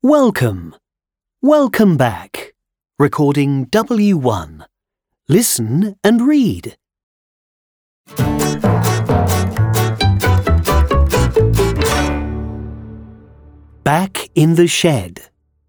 Welcome. Welcome back. Recording W1. Listen and read. Back in the shed.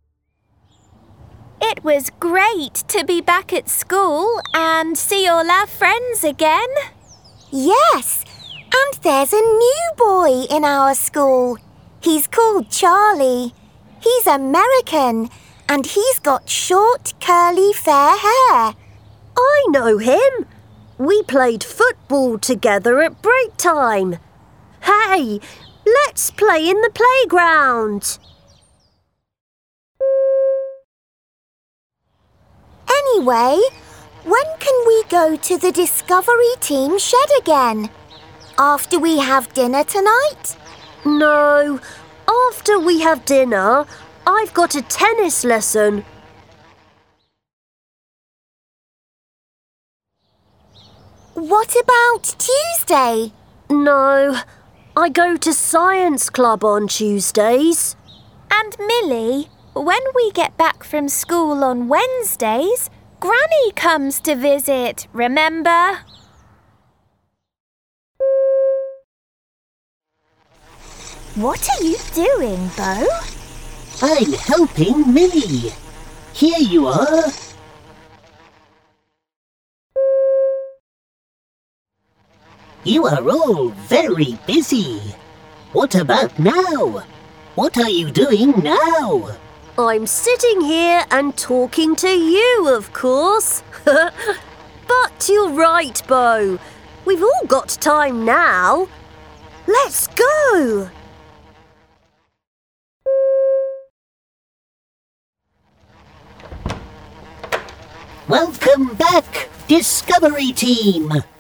It was great to be back at school and see all our friends again. Yes, and there's a new boy in our school. He's called Charlie. He's American and he's got short, curly, fair hair. I know him. We played football together at break time. Hey, let's play in the playground. Anyway, when can we go to the Discovery Team shed again? After we have dinner tonight? No, after we have dinner, I've got a tennis lesson. What about Tuesday? No, I go to science club on Tuesdays. And Millie, when we get back from school on Wednesdays, Granny comes to visit, remember? What are you doing, Bo? I'm helping Millie. Here you are. You are all very busy. What about now? What are you doing now? I'm sitting here and talking to you, of course. But you're right, Bo. We've all got time now. Let's go! Welcome back, Discovery Team.